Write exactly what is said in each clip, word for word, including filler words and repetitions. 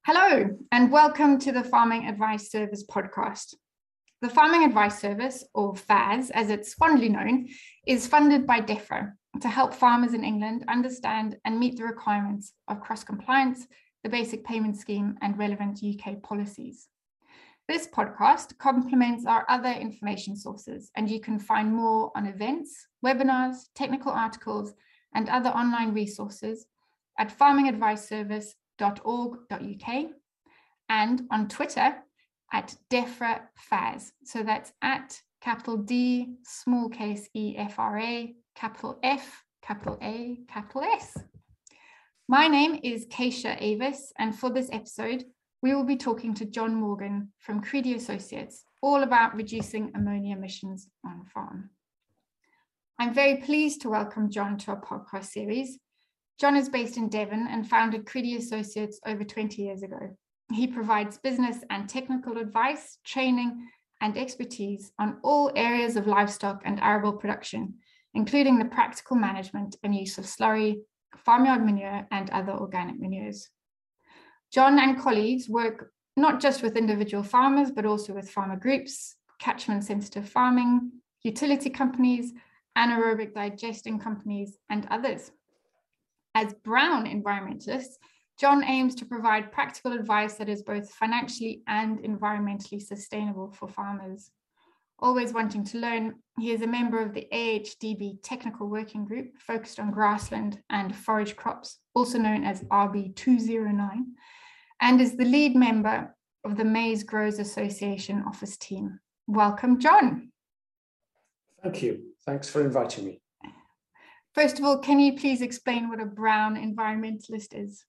Hello, and welcome to the Farming Advice Service podcast. The Farming Advice Service, or F A S as it's fondly known, is funded by DEFRA to help farmers in England understand and meet the requirements of cross-compliance, the Basic Payment Scheme, and relevant U K policies. This podcast complements our other information sources, and you can find more on events, webinars, technical articles, and other online resources at farming advice service dot org dot U K and on Twitter at DEFRA F A S. So that's at capital D, small case E F R A, capital F, capital A, capital S. My name is Keisha Avis, and for this episode, we will be talking to John Morgan from Creedy Associates, all about reducing ammonia emissions on farm. I'm very pleased to welcome John to our podcast series. John is based in Devon and founded Creedy Associates over twenty years ago. He provides business and technical advice, training, and expertise on all areas of livestock and arable production, including the practical management and use of slurry, farmyard manure, and other organic manures. John and colleagues work not just with individual farmers, but also with farmer groups, catchment-sensitive farming, utility companies, anaerobic digesting companies, and others. As Brown environmentalists, John aims to provide practical advice that is both financially and environmentally sustainable for farmers. Always wanting to learn, he is a member of the A H D B Technical Working Group focused on grassland and forage crops, also known as R B two oh nine, and is the lead member of the Maize Growers Association office team. Welcome, John. Thank you. Thanks for inviting me. First of all, can you please explain what a brown environmentalist is?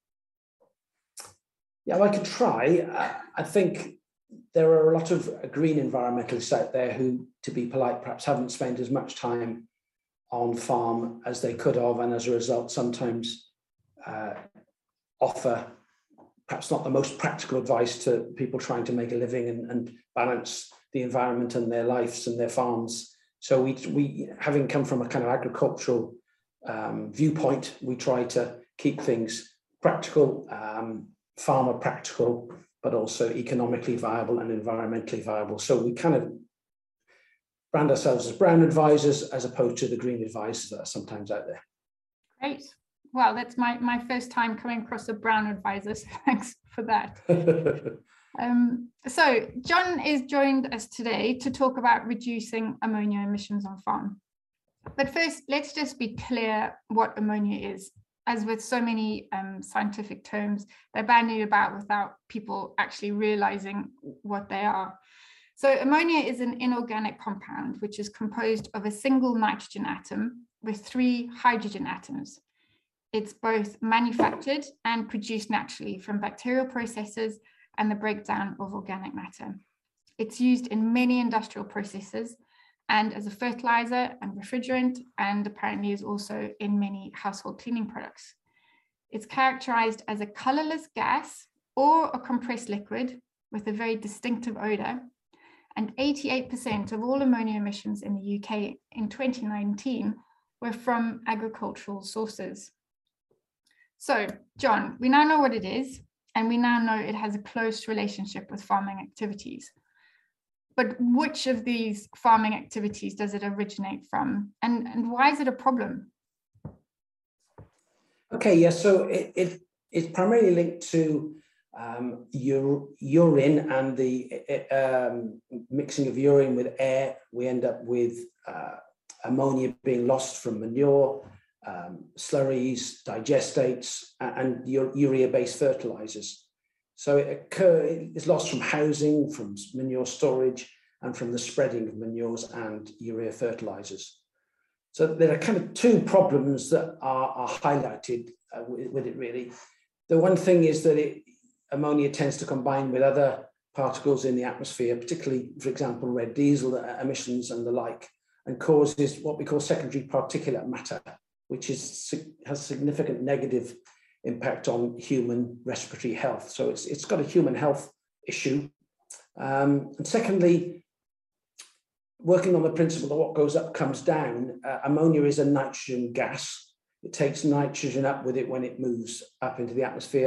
Yeah, well, I could try. Uh, I think there are a lot of green environmentalists out there who, to be polite, perhaps haven't spent as much time on farm as they could have, and as a result, sometimes uh, offer perhaps not the most practical advice to people trying to make a living and, and balance the environment and their lives and their farms. So we, we, having come from a kind of agricultural um, viewpoint, we try to keep things practical, um, farmer practical, but also economically viable and environmentally viable. So we kind of brand ourselves as brown advisors as opposed to the green advisors that are sometimes out there. Great. Well, that's my, my first time coming across a brown advisor, so thanks for that. um, so John is joined us today to talk about reducing ammonia emissions on farm. But first, let's just be clear what ammonia is. As with so many um, scientific terms, they're bandied about without people actually realizing what they are. So ammonia is an inorganic compound, which is composed of a single nitrogen atom with three hydrogen atoms. It's both manufactured and produced naturally from bacterial processes and the breakdown of organic matter. It's used in many industrial processes and as a fertilizer and refrigerant, and apparently is also in many household cleaning products. It's characterized as a colorless gas or a compressed liquid with a very distinctive odor, and eighty-eight percent of all ammonia emissions in the U K in twenty nineteen were from agricultural sources. So, John, we now know what it is, and we now know it has a close relationship with farming activities. But which of these farming activities does it originate from, and, and why is it a problem? Okay, yeah, so it, it, it's primarily linked to um, ur urine and the um, mixing of urine with air. We end up with uh, ammonia being lost from manure, um, slurries, digestates, and urea-based fertilizers. So it occur, it's lost from housing, from manure storage, and from the spreading of manures and urea fertilizers. So there are kind of two problems that are, are highlighted uh, with, with it really. The one thing is that it, ammonia tends to combine with other particles in the atmosphere, particularly, for example, red diesel emissions and the like, and causes what we call secondary particulate matter, which is, has significant negative impact on human respiratory health. So it's, it's got a human health issue. Um, and secondly, working on the principle that what goes up comes down, uh, ammonia is a nitrogen gas. It takes nitrogen up with it when it moves up into the atmosphere.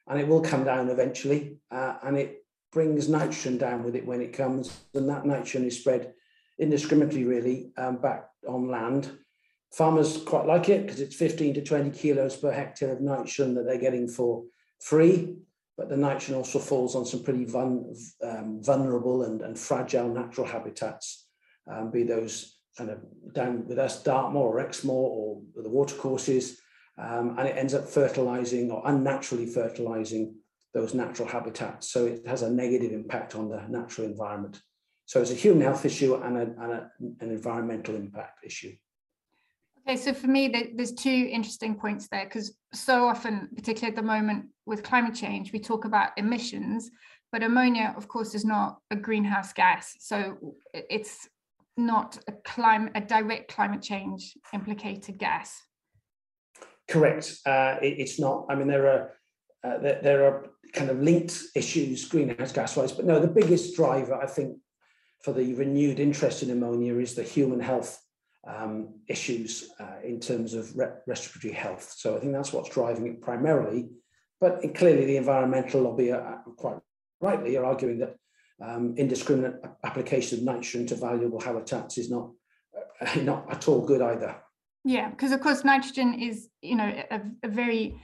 and it will come down eventually, uh, and it brings nitrogen down with it when it comes, and that nitrogen is spread indiscriminately, really, um, back on land. Farmers quite like it because it's fifteen to twenty kilos per hectare of nitrogen that they're getting for free, but the nitrogen also falls on some pretty vul um, vulnerable and, and fragile natural habitats, um, be those kind of down with us, Dartmoor or Exmoor or the watercourses, um, and it ends up fertilizing or unnaturally fertilizing those natural habitats. So it has a negative impact on the natural environment. So it's a human health issue and, a, and a, an environmental impact issue. Okay, so for me, there's two interesting points there, because so often, particularly at the moment with climate change, we talk about emissions, but ammonia, of course, is not a greenhouse gas. So it's not a climate, a direct climate change implicated gas. Correct. Uh, it, it's not. I mean, there are uh, there, there are kind of linked issues, greenhouse gas wise, but no, the biggest driver, I think, for the renewed interest in ammonia is the human health um, issues uh, in terms of re respiratory health. So I think that's what's driving it primarily. But it, clearly, the environmental lobby are quite rightly are arguing that um, indiscriminate application of nitrogen to valuable habitats is not uh, not at all good either. Yeah, because of course nitrogen is, you know, a, a very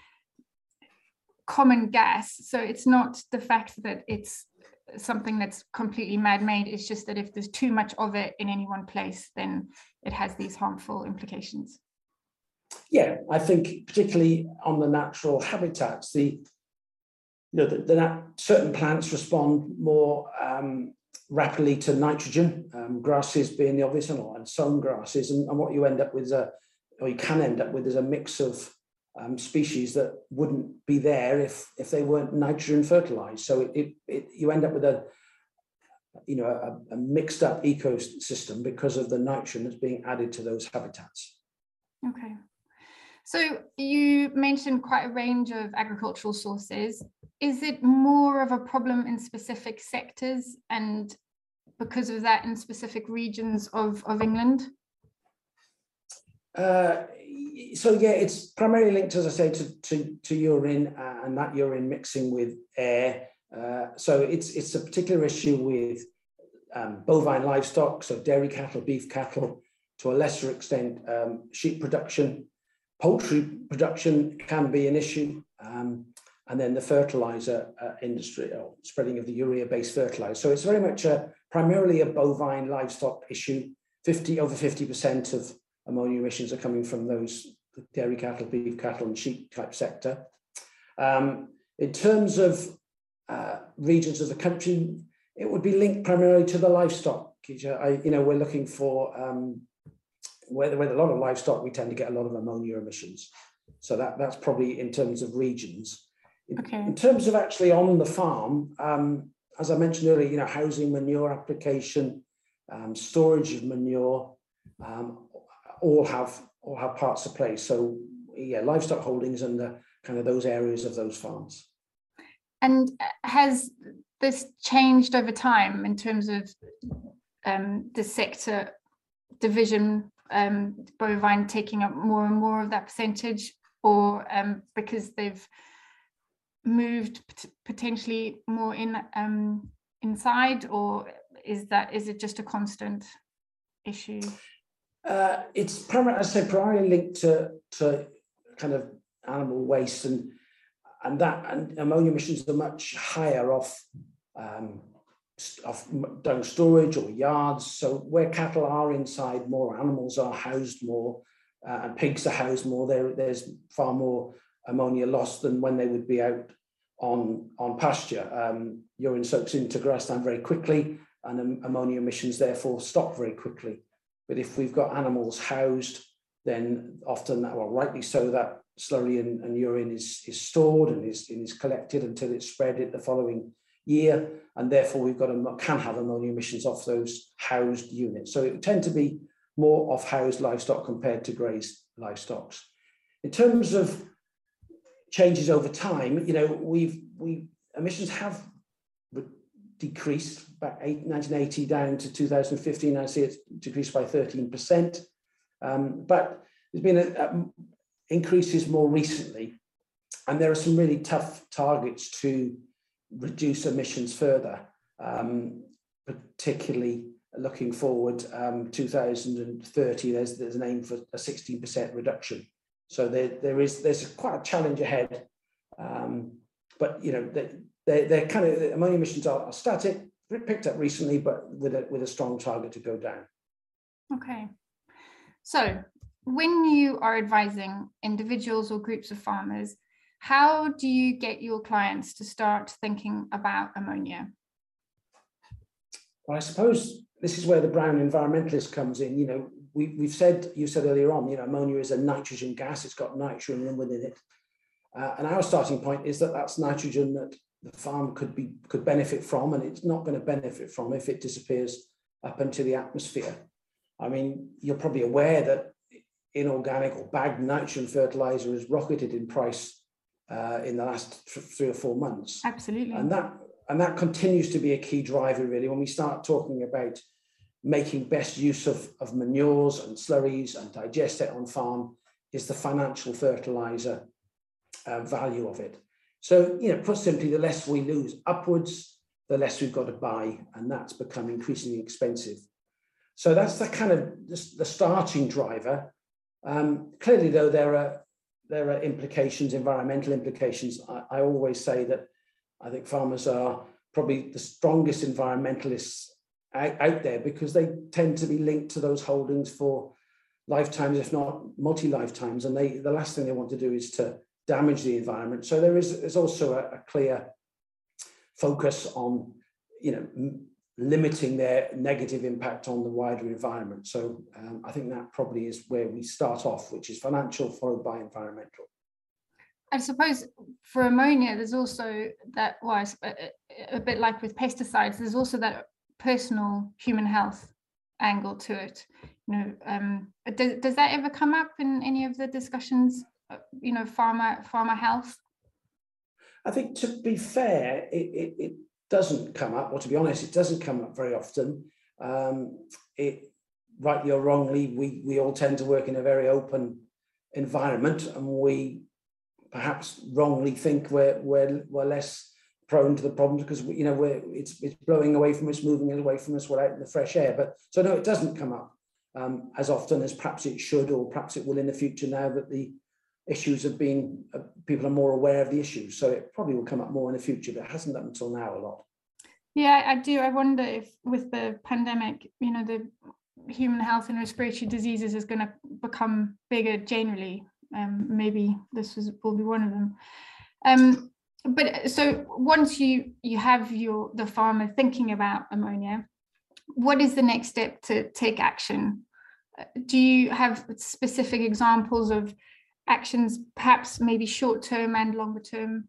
common gas. So it's not the fact that it's something that's completely man-made. It's just that if there's too much of it in any one place, then it has these harmful implications. Yeah, I think particularly on the natural habitats, the you know the, the certain plants respond more um, rapidly to nitrogen, um, grasses being the obvious one, and sown grasses, and, and what you end up with is a, or you can end up with is a mix of um, species that wouldn't be there if if they weren't nitrogen fertilized. So it, it, it you end up with a you know a, a mixed up ecosystem because of the nitrogen that's being added to those habitats. Okay. So you mentioned quite a range of agricultural sources. Is it more of a problem in specific sectors and because of that in specific regions of, of England? Uh, so yeah, it's primarily linked, as I say, to, to, to urine uh, and that urine mixing with air. Uh, so it's, it's a particular issue with um, bovine livestock, so dairy cattle, beef cattle, to a lesser extent, um, sheep production. Poultry production can be an issue, um, and then the fertilizer uh, industry, or spreading of the urea-based fertilizer. So it's very much a, primarily a bovine livestock issue. fifty, over fifty percent of ammonia emissions are coming from those dairy cattle, beef cattle, and sheep type sector. Um, in terms of uh, regions of the country, it would be linked primarily to the livestock. I, you know, we're looking for um, Where, with a lot of livestock, we tend to get a lot of ammonia emissions. So that, that's probably in terms of regions. In, okay. in terms of actually on the farm, um, as I mentioned earlier, you know, housing, manure application, um, storage of manure, um, all have all have parts to play. So yeah, livestock holdings and the kind of those areas of those farms. And has this changed over time in terms of um, the sector division? Um, bovine taking up more and more of that percentage, or um, because they've moved pot potentially more in um, inside, or is that is it just a constant issue? Uh, it's primarily, as I say, primarily linked to to kind of animal waste, and and that and ammonia emissions are much higher off. Um, of down storage or yards. So where cattle are inside more, animals are housed more, uh, and pigs are housed more, there, there's far more ammonia loss than when they would be out on, on pasture. Um, urine soaks into grassland very quickly, and um, ammonia emissions therefore stop very quickly. But if we've got animals housed, then often, well, rightly so, that slurry and, and urine is, is stored and is, and is collected until it's spread it the following year, and therefore we've got a, can have ammonia emissions off those housed units. So it tend to be more off housed livestock compared to grazed livestock. In terms of changes over time, you know, we've we emissions have decreased back nineteen eighty down to two thousand fifteen. I see it's decreased by thirteen percent, um, but there's been a, a increases more recently. and there are some really tough targets to reduce emissions further, um, particularly looking forward um, two thousand thirty. There's there's an aim for a sixteen percent reduction. So there there is there's quite a challenge ahead, um, but you know they they they're kind of ammonia emissions are, are static, picked up recently, but with a with a strong target to go down. Okay, so when you are advising individuals or groups of farmers, how do you get your clients to start thinking about ammonia? Well, I suppose this is where the brown environmentalist comes in. You know, we, we've said, you said earlier on, you know, ammonia is a nitrogen gas. It's got nitrogen within it. Uh, and our starting point is that that's nitrogen that the farm could be could benefit from, and it's not going to benefit from if it disappears up into the atmosphere. I mean, you're probably aware that inorganic or bagged nitrogen fertilizer has rocketed in price uh, in the last three or four months. Absolutely. And that and that continues to be a key driver, really, when we start talking about making best use of, of manures and slurries and digestate on farm, is the financial fertilizer uh, value of it. So, you know, put simply, the less we lose upwards, the less we've got to buy, and that's become increasingly expensive. So that's the kind of the, the starting driver. Um, clearly, though, there are there are implications, environmental implications. I, I always say that I think farmers are probably the strongest environmentalists out, out there, because they tend to be linked to those holdings for lifetimes, if not multi-lifetimes, and they the last thing they want to do is to damage the environment. So there is, is also a, a clear focus on, you know, m- limiting their negative impact on the wider environment. So um, I think that probably is where we start off, which is financial followed by environmental. I suppose for ammonia, there's also that, well, a, a bit like with pesticides, there's also that personal human health angle to it. You know, um, does, does that ever come up in any of the discussions, you know, farmer, farmer health? I think, to be fair, it, it, it doesn't come up, or to be honest, it doesn't come up very often. Um, it, rightly or wrongly, we, we all tend to work in a very open environment, and we perhaps wrongly think we're, we're, we're less prone to the problems because, we, you know, we're, it's, it's blowing away from us, moving away from us, we're out in the fresh air. But so no, it doesn't come up um, as often as perhaps it should, or perhaps it will in the future, now that the issues have been, uh, people are more aware of the issues. So it probably will come up more in the future, but it hasn't up until now a lot. Yeah, I do. I wonder if with the pandemic, you know, the human health and respiratory diseases is going to become bigger generally. Um, maybe this was, will be one of them. Um, but so once you you have your the farmer thinking about ammonia, what is the next step to take action? Do you have specific examples of actions, perhaps maybe short term and longer term?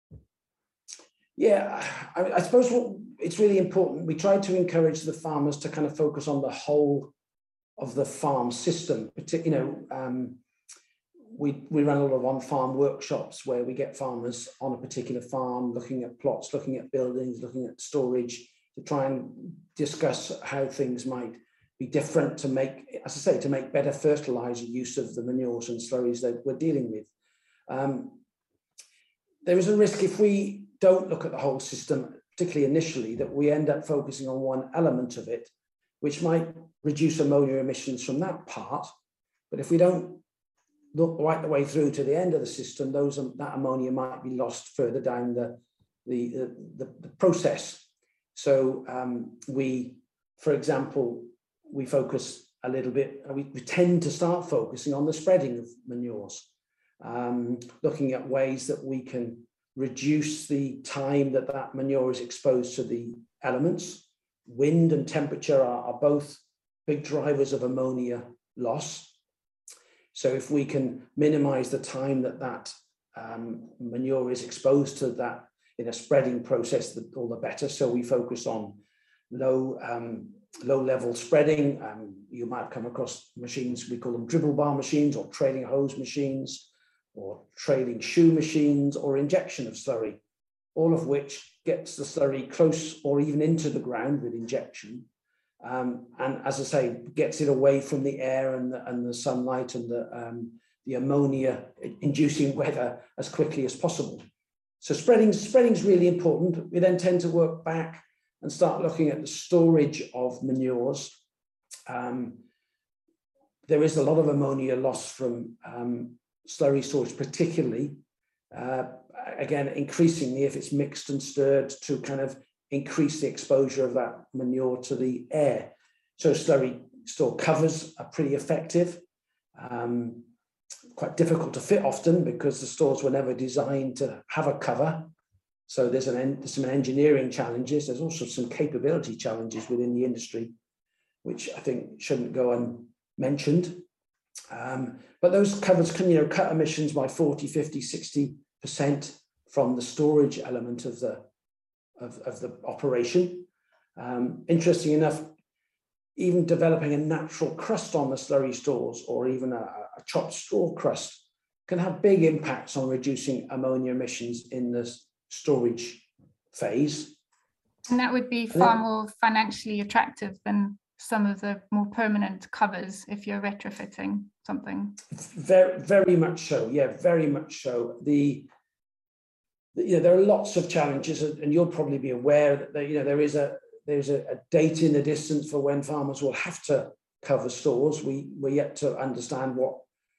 Yeah, I, I suppose what, it's really important. We try to encourage the farmers to kind of focus on the whole of the farm system. You know, um, we we run a lot of on-farm workshops where we get farmers on a particular farm looking at plots, looking at buildings, looking at storage, to try and discuss how things might be different to make, as I say, to make better fertilizer use of the manures and slurries that we're dealing with. Um, there is a risk if we don't look at the whole system, particularly initially, that we end up focusing on one element of it, which might reduce ammonia emissions from that part. But if we don't look right the way through to the end of the system, those that ammonia might be lost further down the, the, the, the process. So um, we, for example, we focus a little bit, we, we tend to start focusing on the spreading of manures, um, looking at ways that we can reduce the time that that manure is exposed to the elements. Wind and temperature are, are both big drivers of ammonia loss. So if we can minimize the time that that um, manure is exposed to that in a spreading process, the, all the better. So we focus on low um, low level spreading. Um, you might come across machines, we call them dribble bar machines, or trailing hose machines, or trailing shoe machines, or injection of slurry, all of which gets the slurry close or even into the ground with injection. Um, and as I say, gets it away from the air and the, and the sunlight and the, um, the ammonia-inducing weather as quickly as possible. So spreading spreading is really important. We then tend to work back and start looking at the storage of manures. Um, there is a lot of ammonia loss from um, slurry storage, particularly. Uh, again, increasingly if it's mixed and stirred to kind of increase the exposure of that manure to the air. So slurry store covers are pretty effective. Um, quite difficult to fit often because the stores were never designed to have a cover. So there's, an, there's some engineering challenges. There's also some capability challenges within the industry, which I think shouldn't go unmentioned. Um, but those covers can, you know, cut emissions by forty, fifty, sixty percent from the storage element of the, of, of the operation. Um, interesting enough, even developing a natural crust on the slurry stores or even a, a chopped straw crust can have big impacts on reducing ammonia emissions in the storage phase. And that would be far more financially attractive than some of the more permanent covers if you're retrofitting something. Very, very much so. Yeah, very much so. The, the you know, there are lots of challenges, and you'll probably be aware that there, you know, there is a there's a, a date in the distance for when farmers will have to cover stores. We we're yet to understand what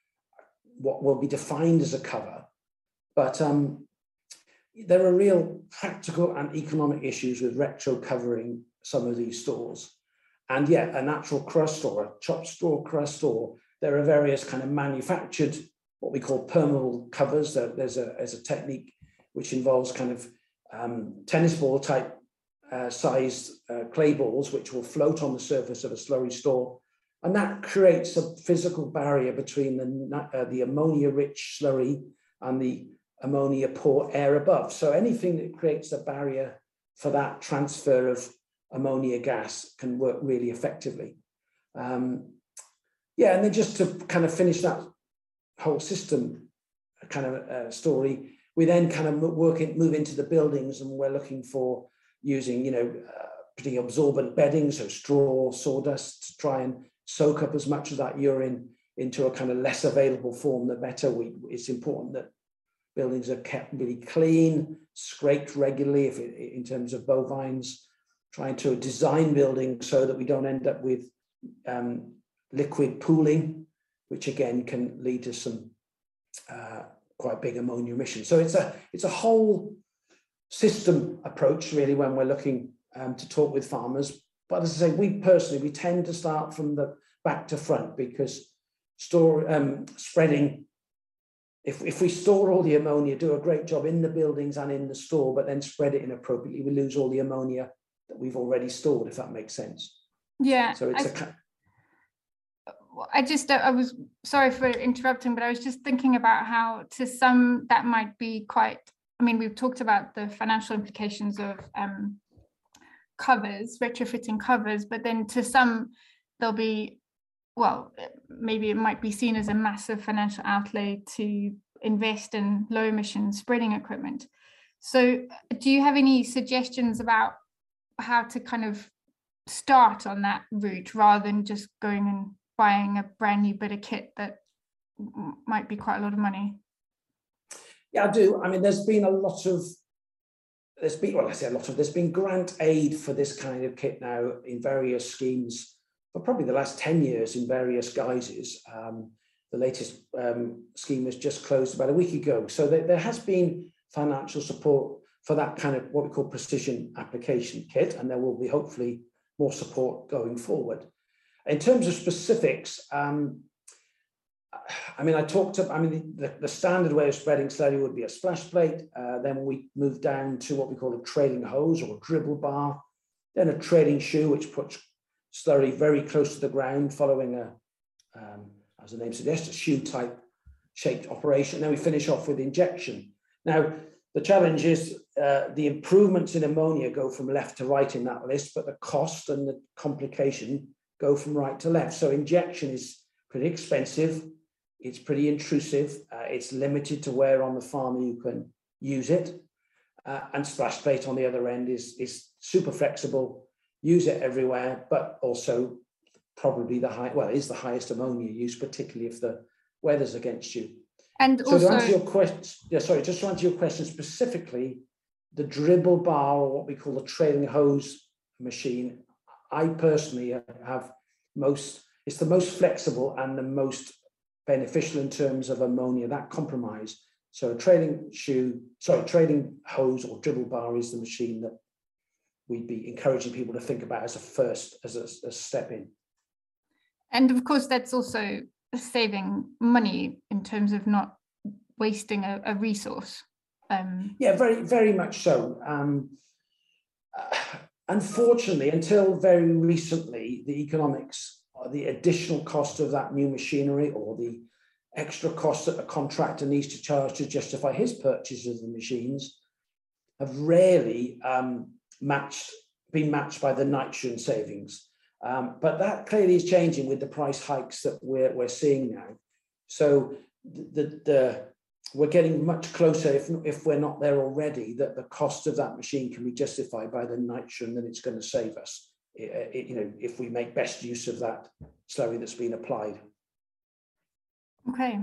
what will be defined as a cover, but um, there are real practical and economic issues with retro covering some of these stores. And yet a natural crust or a chopped straw crust, or there are various kind of manufactured, what we call permeable covers. There's a, there's a technique which involves kind of um, tennis ball type uh, sized uh, clay balls, which will float on the surface of a slurry store. And that creates a physical barrier between the, uh, the ammonia rich slurry and the ammonia poor air above. So anything that creates a barrier for that transfer of ammonia gas can work really effectively. Um, yeah, and then just to kind of finish that whole system kind of uh, story, we then kind of work it, move into the buildings, and we're looking for using, you know, uh, pretty absorbent bedding, so straw, sawdust, to try and soak up as much of that urine into a kind of less available form, the better. We, it's important that buildings are kept really clean, scraped regularly if it, in terms of bovines, trying to design buildings so that we don't end up with um, liquid pooling, which again can lead to some uh, quite big ammonia emissions. So it's a, it's a whole system approach really when we're looking um, to talk with farmers. But as I say, we personally, we tend to start from the back to front, because store um, spreading, if, if we store all the ammonia, do a great job in the buildings and in the store, but then spread it inappropriately, we lose all the ammonia that we've already stored, if that makes sense. Yeah. So it's I, a... I just, I was sorry for interrupting, but I was just thinking about how to some that might be quite, I mean, we've talked about the financial implications of um, covers, retrofitting covers, but then to some there'll be, well, maybe it might be seen as a massive financial outlay to invest in low emission spreading equipment. So do you have any suggestions about how to kind of start on that route rather than just going and buying a brand new bit of kit that might be quite a lot of money? Yeah, I do. I mean, there's been a lot of, there's been, well, I say a lot of, there's been grant aid for this kind of kit now in various schemes for probably the last ten years in various guises. Um, the latest um, scheme was just closed about a week ago. So there, there has been financial support for that kind of what we call precision application kit, and there will be hopefully more support going forward. In terms of specifics, um, I mean, I talked about, I mean, the, the standard way of spreading slurry would be a splash plate. Uh, then we moved down to what we call a trailing hose or a dribble bar, then a trailing shoe, which puts slurry very close to the ground, following a, um, as the name suggests, a shoe type shaped operation. Then we finish off with injection. Now, the challenge is uh, the improvements in ammonia go from left to right in that list, but the cost and the complication go from right to left. So injection is pretty expensive. It's pretty intrusive. Uh, it's limited to where on the farm you can use it. Uh, and splash plate on the other end is, is super flexible, use it everywhere, but also probably the high, well, it is the highest ammonia use, particularly if the weather's against you. And so also, to answer your question, yeah, sorry, just to answer your question specifically, the dribble bar, or what we call the trailing hose machine, I personally have most, it's the most flexible and the most beneficial in terms of ammonia, that compromise. So a trailing shoe, sorry, trailing hose or dribble bar is the machine that we'd be encouraging people to think about as a first, as a, a step in. And of course, that's also saving money in terms of not wasting a, a resource. Um, yeah, very, very much so. Um, uh, unfortunately, until very recently, the economics, the additional cost of that new machinery or the extra cost that a contractor needs to charge to justify his purchase of the machines have rarely um, matched, been matched by the nitrogen savings. Um, but that clearly is changing with the price hikes that we're, we're seeing now. So the, the, we're getting much closer, if, if we're not there already, that the cost of that machine can be justified by the nitrogen that it's going to save us, it, it, you know, if we make best use of that slurry that's been applied. Okay.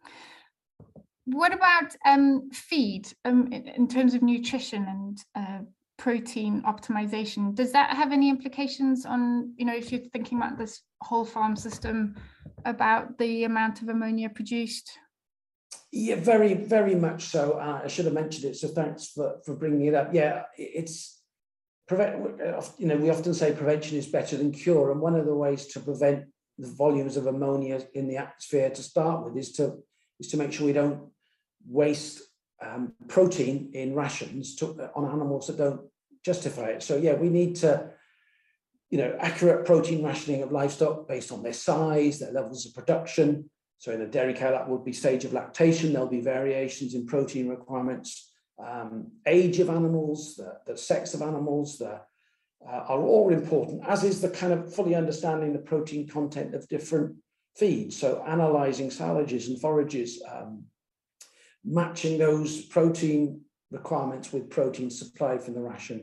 What about um, feed um, in, in terms of nutrition and uh, protein optimization? Does that have any implications on, you know, if you're thinking about this whole farm system, about the amount of ammonia produced? Yeah, very, very much so. Uh, I should have mentioned it, so thanks for, for bringing it up. Yeah, it's, prevent. you know, we often say prevention is better than cure, and one of the ways to prevent the volumes of ammonia in the atmosphere to start with is to, is to make sure we don't waste um, protein in rations to, on animals that don't justify it. So yeah, we need to, you know, accurate protein rationing of livestock based on their size, their levels of production. So in a dairy cow, that would be stage of lactation. There'll be variations in protein requirements, um, age of animals, the, the sex of animals, the, uh, are all important, as is the kind of fully understanding the protein content of different feeds. So analyzing silages and forages, um, matching those protein requirements with protein supplied from the ration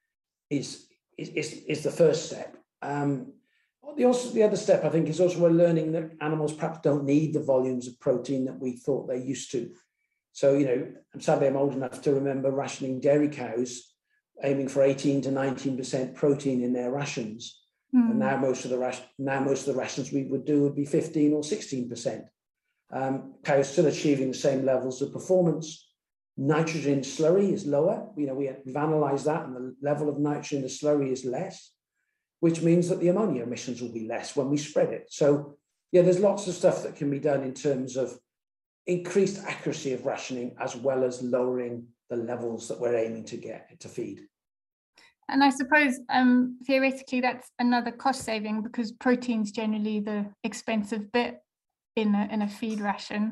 is, is, is, is the first step. Um, The, also, the other step, I think, is also we're learning that animals perhaps don't need the volumes of protein that we thought they used to. So, you know, sadly, I'm old enough to remember rationing dairy cows, aiming for eighteen to nineteen percent protein in their rations. Mm. And now most of the ration, now most of the rations we would do would be fifteen or sixteen percent. Um, cows still achieving the same levels of performance. Nitrogen slurry is lower. You know, we, we've analysed that, and the level of nitrogen in the slurry is less, which means that the ammonia emissions will be less when we spread it. So yeah, there's lots of stuff that can be done in terms of increased accuracy of rationing, as well as lowering the levels that we're aiming to get to feed. And I suppose um, theoretically that's another cost saving, because protein's generally the expensive bit in a, in a feed ration.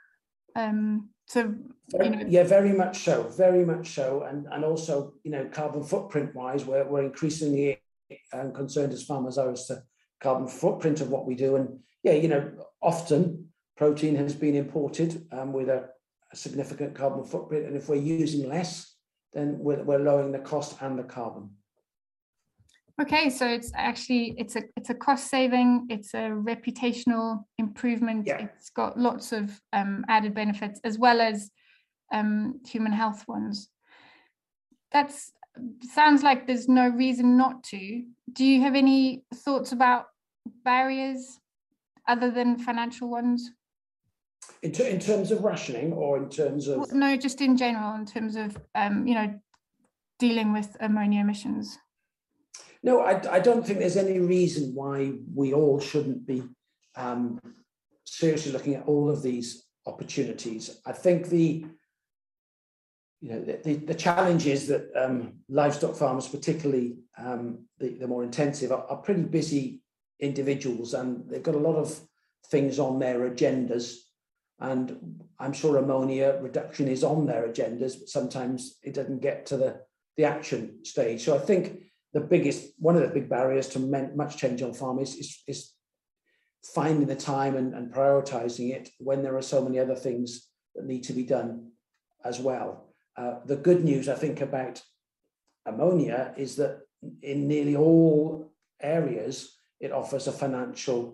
Um, so, you know. Yeah, very much so, very much so. And, and also, you know, carbon footprint wise, we're, we're increasingly and concerned as farmers are as to carbon footprint of what we do. And yeah, you know, often protein has been imported um, with a, a significant carbon footprint, and if we're using less, then we're, we're lowering the cost and the carbon. Okay, so it's actually it's a it's a cost saving, it's a reputational improvement. Yeah. It's got lots of um, added benefits, as well as um, human health ones. That's sounds like there's no reason not to. Do you have any thoughts about barriers other than financial ones? In, in terms of rationing, or in terms of? Well, no, just in general, in terms of, um, you know, dealing with ammonia emissions. No, I, I don't think there's any reason why we all shouldn't be um, seriously looking at all of these opportunities. I think the You know, the, the challenge is that um, livestock farmers, particularly um, the, the more intensive, are, are pretty busy individuals, and they've got a lot of things on their agendas. And I'm sure ammonia reduction is on their agendas, but sometimes it doesn't get to the, the action stage. So I think the biggest, one of the big barriers to much change on farm is, is, is finding the time and, and prioritizing it when there are so many other things that need to be done as well. Uh, the good news, I think, about ammonia is that in nearly all areas, it offers a financial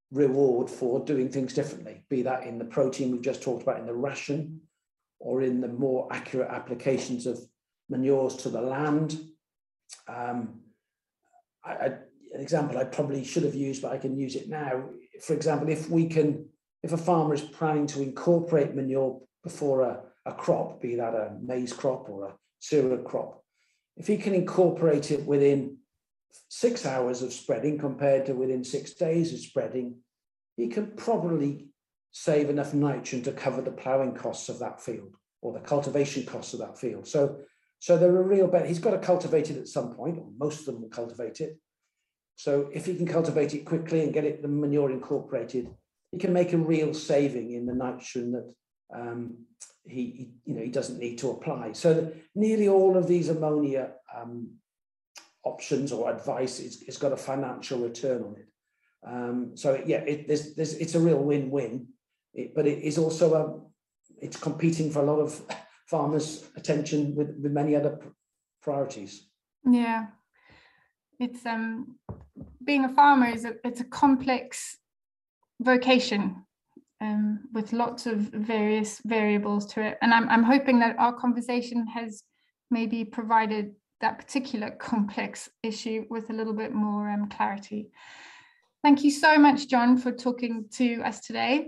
reward for doing things differently, be that in the protein we've just talked about in the ration, or in the more accurate applications of manures to the land. Um, I, I, an example I probably should have used, but I can use it now. For example, if we can, if a farmer is planning to incorporate manure before a, a crop, be that a maize crop or a cereal crop, if he can incorporate it within six hours of spreading compared to within six days of spreading, he can probably save enough nitrogen to cover the ploughing costs of that field or the cultivation costs of that field. So, so there are real benefits. He's got to cultivate it at some point, or most of them will cultivate it. So if he can cultivate it quickly and get it the manure incorporated, he can make a real saving in the nitrogen that um, he, he, you know, he doesn't need to apply. So nearly all of these ammonia um, options or advice is, it's got a financial return on it. Um, so yeah, it, there's, there's, it's a real win-win, it, but it is also a, it's competing for a lot of farmers' attention with, with many other priorities. Yeah, it's um being a farmer is a, it's a complex vocation um, with lots of various variables to it, and I'm I'm hoping that our conversation has maybe provided that particular complex issue with a little bit more um, clarity. Thank you so much, John, for talking to us today.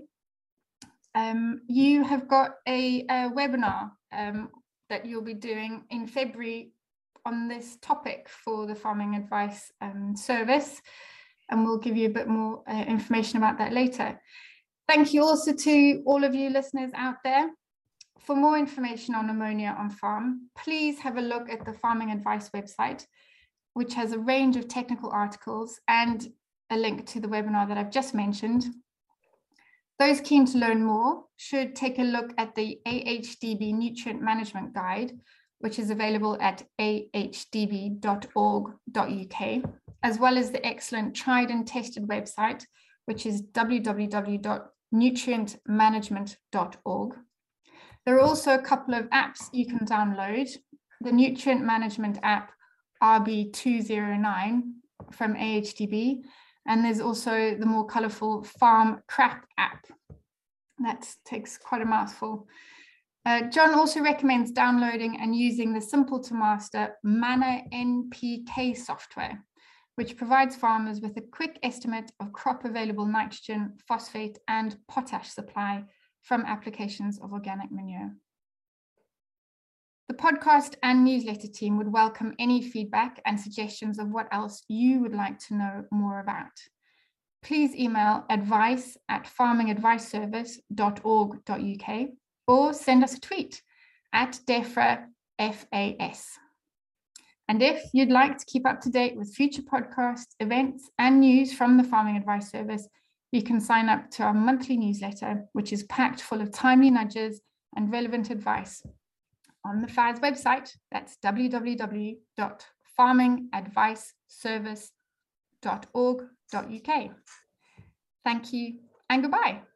Um, you have got a, a webinar um, that you'll be doing in February on this topic for the Farming Advice um, Service, and we'll give you a bit more uh, information about that later. Thank you also to all of you listeners out there. For more information on ammonia on farm, please have a look at the Farming Advice website, which has a range of technical articles and a link to the webinar that I've just mentioned. Those keen to learn more should take a look at the A H D B Nutrient Management Guide, which is available at a h d b dot org dot u k, as well as the excellent tried and tested website, which is w w w dot nutrient management dot org. There are also a couple of apps you can download. The Nutrient Management app R B two oh nine from A H D B, and there's also the more colourful Farm Crap app. That takes quite a mouthful. Uh, John also recommends downloading and using the simple to master Manna N P K software, which provides farmers with a quick estimate of crop available nitrogen, phosphate, and potash supply from applications of organic manure. The podcast and newsletter team would welcome any feedback and suggestions of what else you would like to know more about. Please email advice at farming advice service dot org dot u k or send us a tweet at DEFRA F A S. And if you'd like to keep up to date with future podcasts, events, and news from the Farming Advice Service, you can sign up to our monthly newsletter, which is packed full of timely nudges and relevant advice on the F A S website. That's w w w dot farming advice service dot org dot u k. Thank you and goodbye.